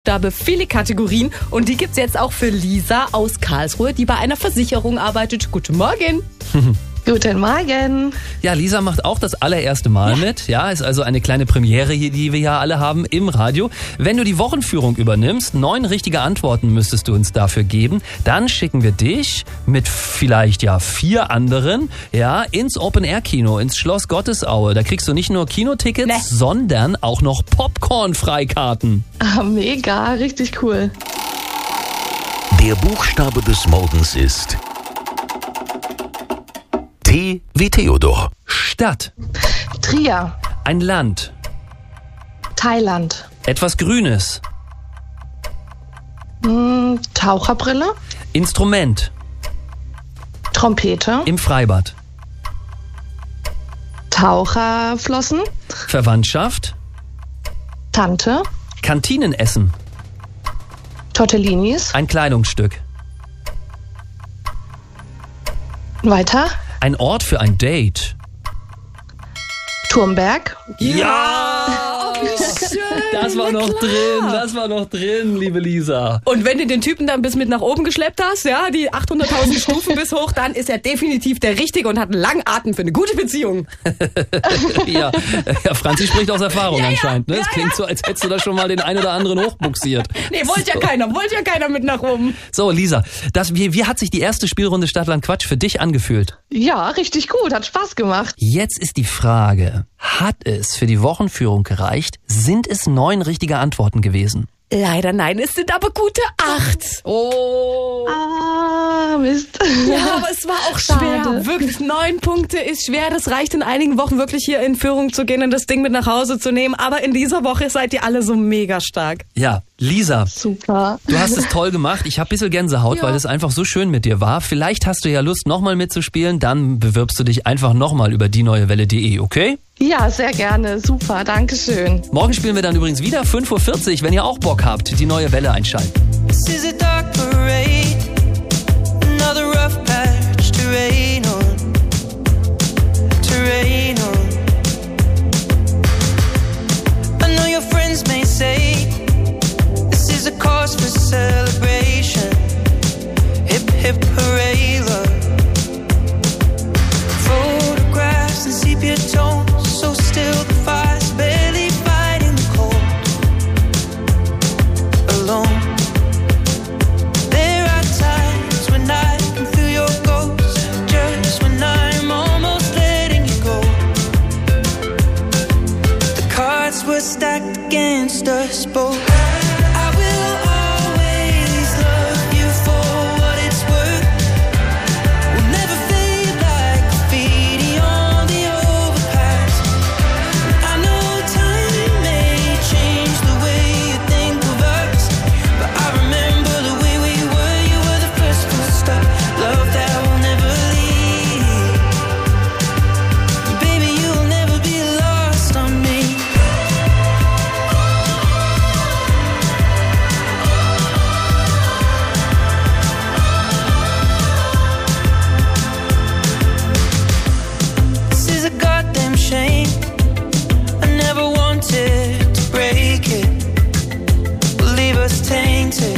Viele Kategorien und die gibt's jetzt auch für Lisa aus Karlsruhe, die bei einer Versicherung arbeitet. Guten Morgen. Guten Morgen. Ja, Lisa macht auch das allererste Mal mit. Ja, ist also eine kleine Premiere hier, die wir ja alle haben im Radio. Wenn du die Wochenführung übernimmst, 9 richtige Antworten müsstest du uns dafür geben. Dann schicken wir dich mit vielleicht 4 anderen ins Open-Air-Kino, ins Schloss Gottesaue. Da kriegst du nicht nur Kinotickets, sondern auch noch Popcorn-Freikarten. Ah, mega, richtig cool. Der Buchstabe des Morgens ist T wie Theodor. Stadt. Trier. Ein Land. Thailand. Etwas Grünes. Taucherbrille. Instrument. Trompete. Im Freibad. Taucherflossen. Verwandtschaft. Tante. Kantinenessen. Tortellinis. Ein Kleidungsstück. Weiter. Ein Ort für ein Date. Turmberg. Ja! Schön. Das war noch drin, liebe Lisa. Und wenn du den Typen dann bis mit nach oben geschleppt hast, die 800.000 Stufen bis hoch, dann ist er definitiv der Richtige und hat einen langen Atem für eine gute Beziehung. Ja, Franzi spricht aus Erfahrung anscheinend. Ne? Es klingt so, als hättest du da schon mal den einen oder anderen hochbuxiert. Nee, wollte ja keiner mit nach oben. So, Lisa, wie hat sich die erste Spielrunde Stadtland Quatsch für dich angefühlt? Ja, richtig gut, hat Spaß gemacht. Jetzt ist die Frage, hat es für die Wochenführung gereicht? Sind es 9 richtige Antworten gewesen? Leider nein, es sind aber gute 8. Oh. Ah, Mist. Ja, aber es war auch schwer. Schade. Wirklich, 9 Punkte ist schwer. Das reicht in einigen Wochen wirklich hier in Führung zu gehen und das Ding mit nach Hause zu nehmen. Aber in dieser Woche seid ihr alle so mega stark. Ja, Lisa, Super. du hast es toll gemacht. Ich habe ein bisschen Gänsehaut, weil es einfach so schön mit dir war. Vielleicht hast du ja Lust, nochmal mitzuspielen. Dann bewirbst du dich einfach nochmal über dieneuewelle.de, okay? Ja, sehr gerne. Super, Dankeschön. Morgen spielen wir dann übrigens wieder 5:40 Uhr, wenn ihr auch Bock habt, die neue Welle einschalten. This is a dark parade, another rough patch to rain on, to rain on. I know your friends may say this is a cause for celebration. Hip hip hooray, love. Photographs and sepia tones, so still the fire's barely fighting the cold. Alone. There are times when I can feel your ghost, just when I'm almost letting you go. The cards were stacked against us both. I will always love you for what it's worth. We'll never fade like graffiti on the overpass. I know time may change the way you think of us, but I remember the way we were. You were the first full stop, love that will never leave. Baby, you'll never be lost on me. This is a goddamn shame. I never wanted to break it, we'll leave us tainted.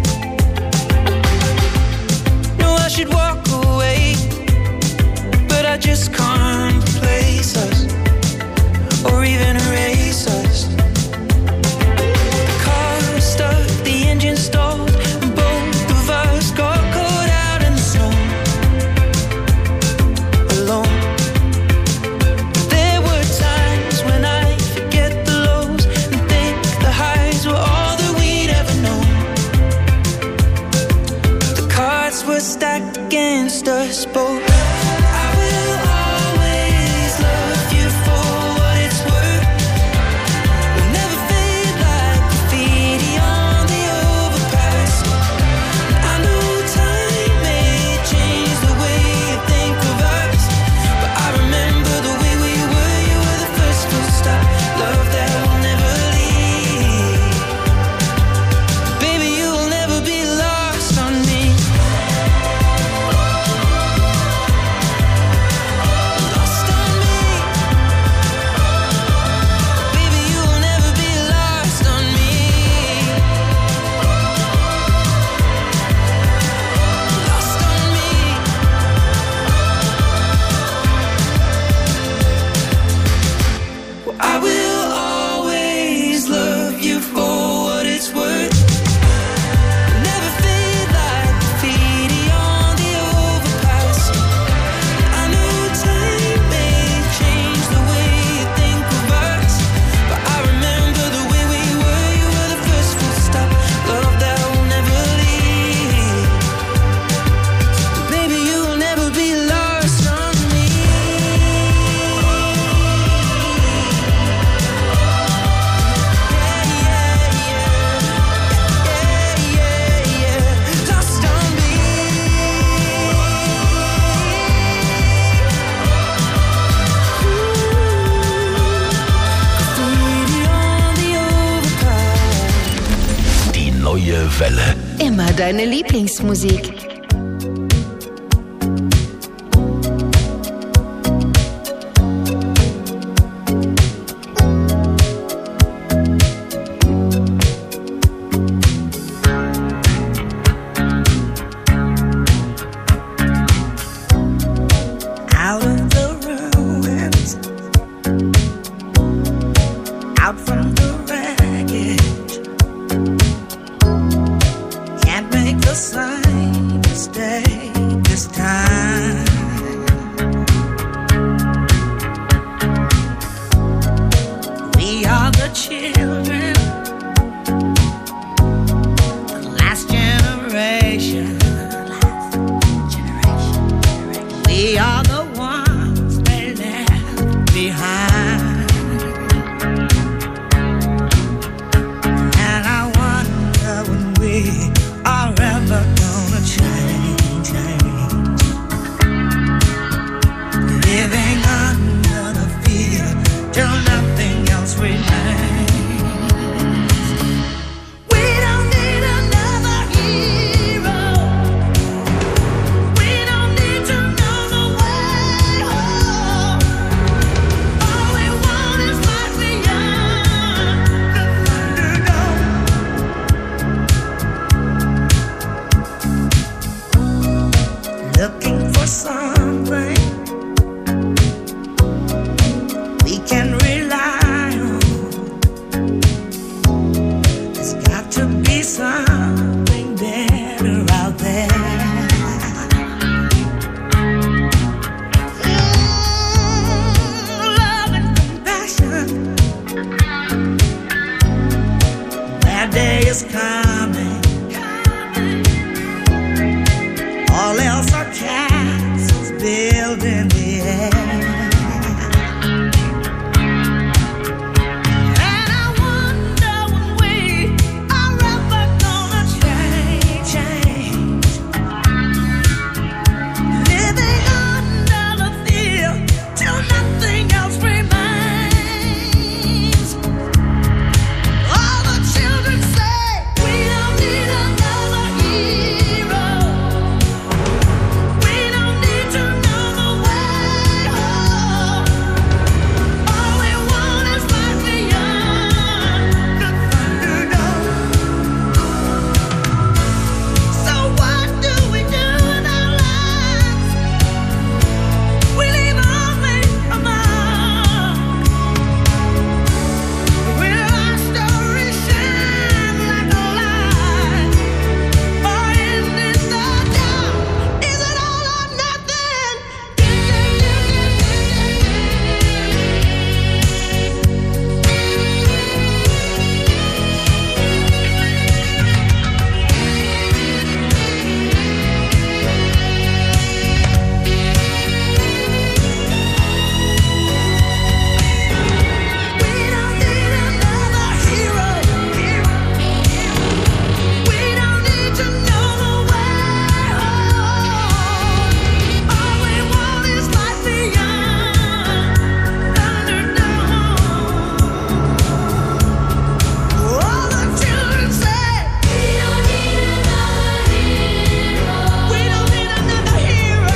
No, I should walk away, but I just can't replace us or even erase us. The car stuck, the engine stalled, and both of us got caught out in the snow. Alone. There were times when I forget the lows and think the highs were all that we'd ever known. The cards were stacked against us both. I will always neue Welle. Immer deine Lieblingsmusik. Out of the ruins, out from the wreckage, can't make the same mistake this time. We are the children, the last generation. We are the ones they left behind. And I wonder when we are ever gonna change. Living under the fear till nothing else remains. We don't need another hero. We don't need to know the way home. All we want is life beyond the Thunderdome. Looking for something we can rely on. There's got to be something better out there. Love and compassion. That day is coming. All else are castles built in the air. And I wonder when we are ever gonna change. Living under the fear till nothing else remains. All the children say we don't need another hero. We don't need to know the way home. All we want is life beyond the Thunderdome. So what do we do with our lives? We leave only a mark. Will our story shine like a light, or end in the dark? Is it all or nothing? We don't need another hero. We don't need to know the way home. All we want is life beyond Thunderdome. All the children say we don't need another hero. We don't need another hero.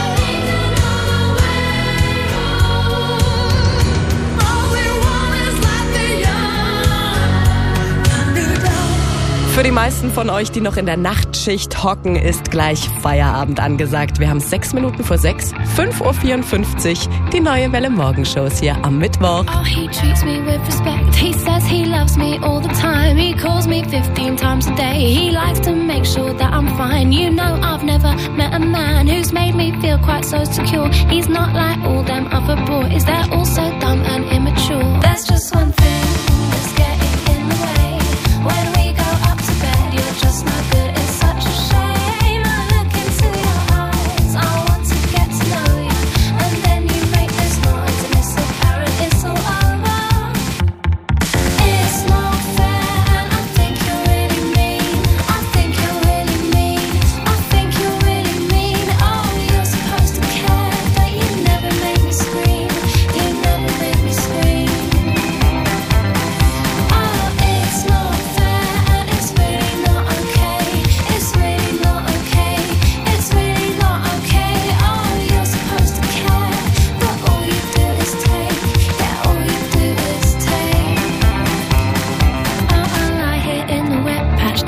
All we want is life beyond Thunderdome. Für die meisten von euch, die noch in der Nachtschicht hocken, ist gleich Feierabend angesagt. Wir haben 6 Minuten vor 6, 5:54 Uhr, die neue Welle Morgenshows hier am Mittwoch. Oh, he treats me with respect. He says he loves me all the time. He calls me 15 times a day. He likes to make sure that I'm fine. You know, I've never met a man who's made me feel quite so secure. He's not like all them other boys. They're all so dumb and immature. There's just one thing that's getting in the way. When we go up to bed, you're just not good. It's such a shame. I look into your eyes. I want to get to know you. And then you make this noise and it's apparent it's all over. It's not fair and I think you're really mean. I think you're really mean. I think you're really mean. Oh, you're supposed to care, but you never make me scream. You never make me scream.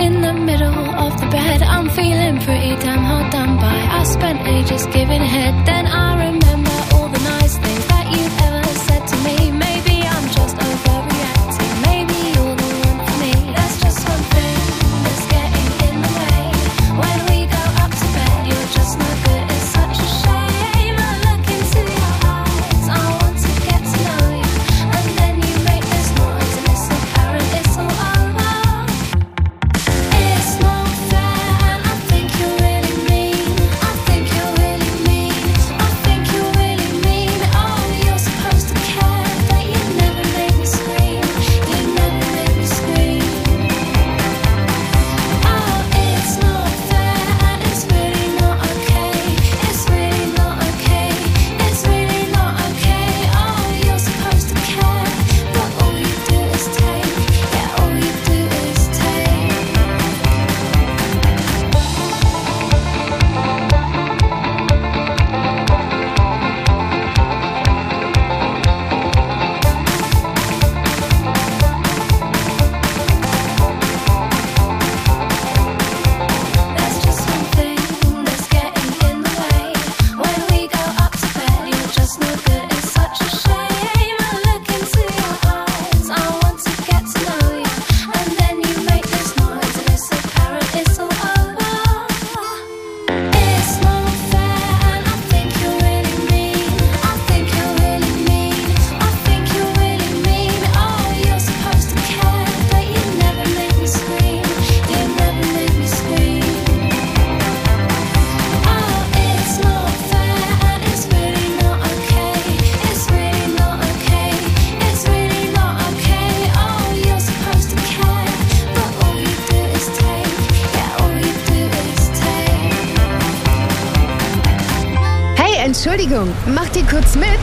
in the middle of the bed. I'm feeling pretty damn hard done by. I spent ages giving head. Then I remember all the nice things that you've ever said to me. Maybe I'm just overreacting. Maybe you're the one for me. There's just one thing that's getting in the way. When we go up to bed, you're just no good. It's such a shame. I look into your eyes. I want to get to know you. And then you make this noise and it's apparent it's all over. It's not fair and I think you're really mean. I think you're really mean. I think you're really mean. Oh, you're supposed to care, but you never make me scream. You never make me scream. Oh, it's not fair and it's really not okay. It's really not okay. It's really not okay. Oh, you're supposed to care, but all you do is take. Yeah, all you do is take. There's just one thing that's getting in the way. When we go up to bed, you're just no good. It's such a shame. I look into your eyes. I want to get to know you. And then you make this noise and it's apparent it's all over. It's not fair and I think you're really mean. I think you're really mean. I think you're really mean. Oh, you're supposed to care, but you never make me scream. You never make me scream. Oh, it's not fair and it's really not okay. It's really not okay. It's really not okay. Oh, you're supposed to care, but all you do is take. Yeah, all you do is take. Hey, Entschuldigung, macht ihr kurz mit?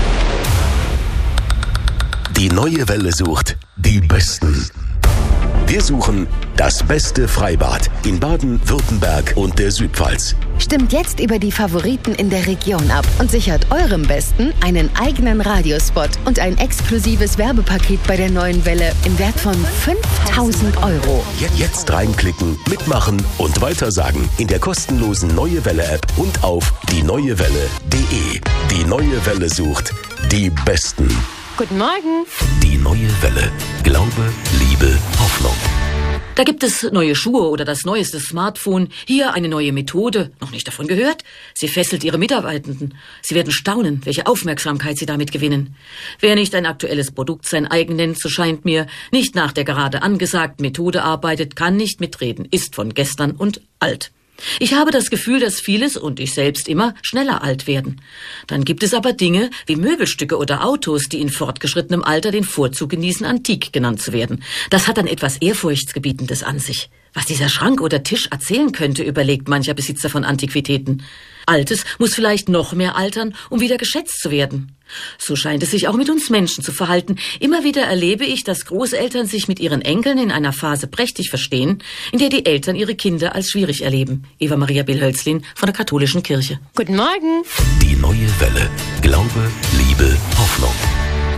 Die neue Welle sucht die Besten. Wir suchen das beste Freibad in Baden-Württemberg und der Südpfalz. Stimmt jetzt über die Favoriten in der Region ab und sichert eurem Besten einen eigenen Radiospot und ein exklusives Werbepaket bei der neuen Welle im Wert von 5.000 €. Jetzt reinklicken, mitmachen und weitersagen in der kostenlosen Neue Welle App und auf dieneuewelle.de. Die neue Welle sucht die Besten. Guten Morgen. Die neue Welle. Glaube, Liebe, Hoffnung. Da gibt es neue Schuhe oder das neueste Smartphone. Hier eine neue Methode. Noch nicht davon gehört? Sie fesselt ihre Mitarbeitenden. Sie werden staunen, welche Aufmerksamkeit sie damit gewinnen. Wer nicht ein aktuelles Produkt sein eigen nennt, so scheint mir, nicht nach der gerade angesagten Methode arbeitet, kann nicht mitreden, ist von gestern und alt. Ich habe das Gefühl, dass vieles und ich selbst immer schneller alt werden. Dann gibt es aber Dinge wie Möbelstücke oder Autos, die in fortgeschrittenem Alter den Vorzug genießen, antik genannt zu werden. Das hat dann etwas Ehrfurchtsgebietendes an sich. Was dieser Schrank oder Tisch erzählen könnte, überlegt mancher Besitzer von Antiquitäten. Altes muss vielleicht noch mehr altern, um wieder geschätzt zu werden. So scheint es sich auch mit uns Menschen zu verhalten. Immer wieder erlebe ich, dass Großeltern sich mit ihren Enkeln in einer Phase prächtig verstehen, in der die Eltern ihre Kinder als schwierig erleben. Eva Maria Bill-Hölzlin von der Katholischen Kirche. Guten Morgen. Die neue Welle. Glaube, Liebe, Hoffnung.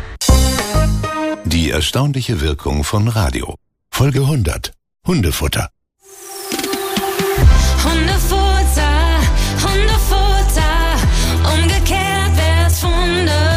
Die erstaunliche Wirkung von Radio. Folge 100. Hundefutter.